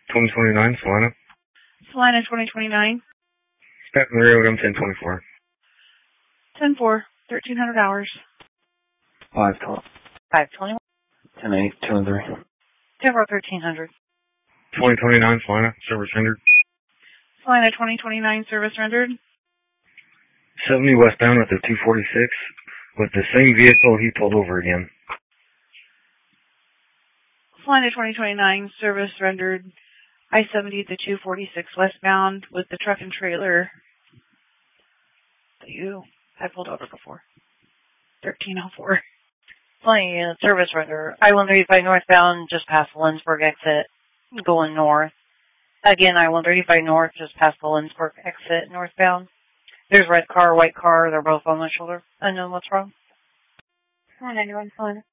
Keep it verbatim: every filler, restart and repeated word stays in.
twenty twenty-nine, Salina. Salina twenty twenty-nine. Baton Rouge, M ten twenty-four. ten four, thirteen hundred hours. five twelve. five twenty-one. ten eight, two and three. ten four, thirteen hundred. twenty twenty-nine, Salina, service rendered. Salina twenty twenty-nine, service rendered. seventy westbound with the two forty-six. With the same vehicle, he pulled over again. Salina twenty twenty-nine, service rendered. I seventy at the two forty-six westbound with the truck and trailer that you had pulled over before. thirteen oh four. Salina, service render. I one thirty-five northbound, just past the Lindsburg exit, going north. Again, I one thirty-five north, just past the Lindsburg exit, northbound. There's red car, white car. They're both on my shoulder. I know what's wrong. one ninety-one, Salina.